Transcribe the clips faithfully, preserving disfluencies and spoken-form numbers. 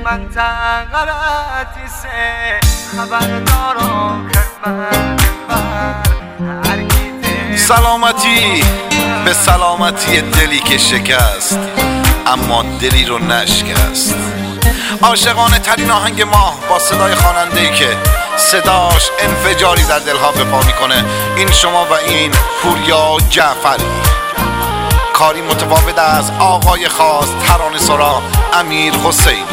سلامتی به سلامتی دلی که شکست اما دلی رو نشکست. عاشقانه ترین آهنگ ما با صدای خواننده‌ای که صداش انفجاری در دلها بپا میکنه. این شما و این پوریا جعفری. کاری متفاوت از آقای خاص ترانه سرا امیر حسینی.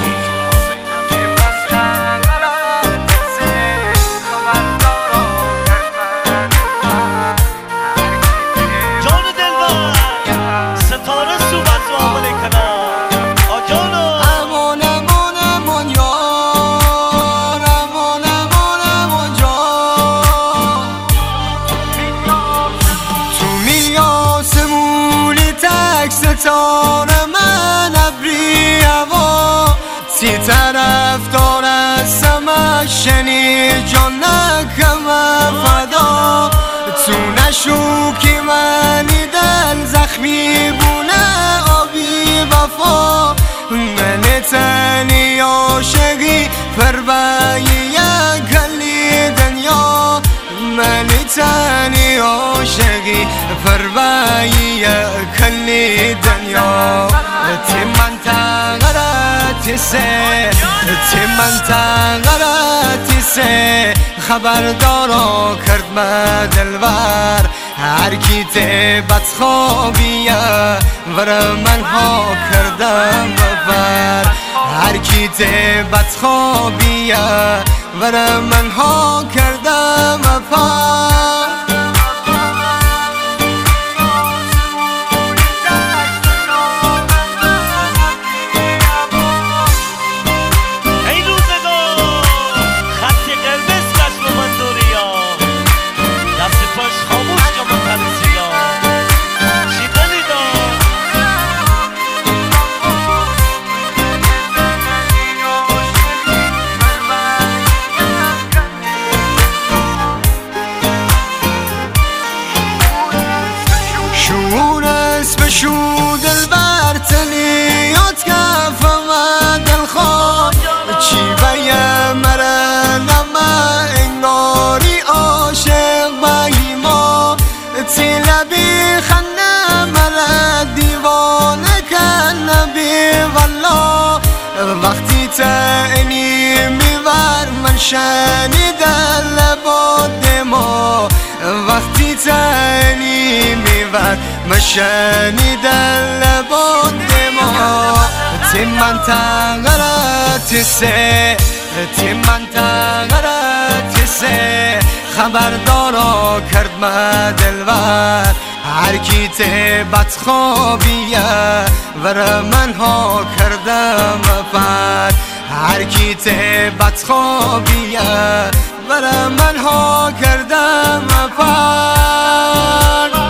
ستاره من ابری هوا سی طرف داره سمش شنی جان نکم فدا تو نشو که منی دل زخمی بونه آبی وفا من تنی عاشقی فربایی کلی دنیا من تنی عاشقی فربایی کلی دنیا تی من تغرتی سه تی من تغرتی سه خبردارا کرد ما دلور هر کی تی بدخوابیه ور من ها کردم ببر هر کی تی بدخوابیه ور من ها کردم ببر شو دل برتنی یاد کفم دل خواب چی بیم مره نمه انگاری عاشق بایی ما تی لبی خنه مره دیوانه کن بی والله وقتی تعنی میور من شنیدن لباد ما وقتی تعنی میور من شنیدن لباد ما تی من تغرتی سه تی من تغرتی سه خبردارا کرد ما دلور هر کی تی بدخوابیه ور من ها کردم پر هر کی تی بدخوابیه ور من ها کردم پر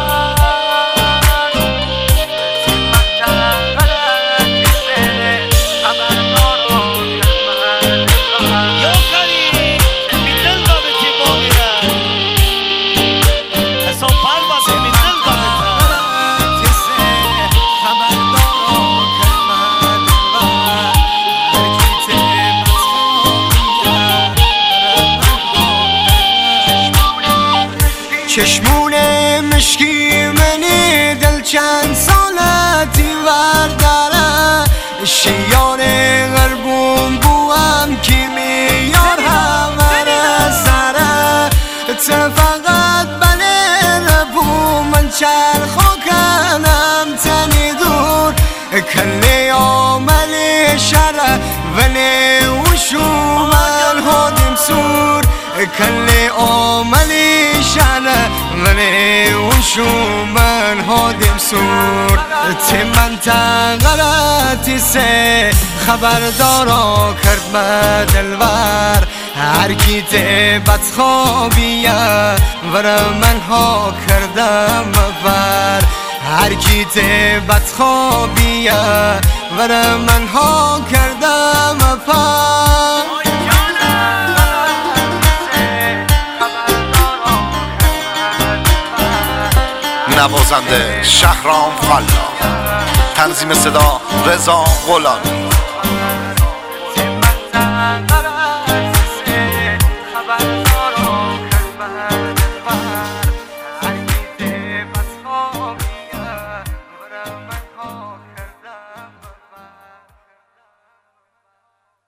چشمون مشکی منی دل چند سالتی ورداره شیار غربون بوام کی میار همه سره تو فقط بله ربو من چرخو کنم تنی دور کلی آملی شره ولی وشو من هادم سور کلی آملی شنه ولی وشو من هادم سور تی من تغرتی سه خبردارا کرد ما دلور هر کی تی بدخوابیه ور من ها کردم بر هر کی تی بدخوابیه ور من ها کردم بر نوازنده شهرام فلا، تنظیم صدا رضا غلامی. من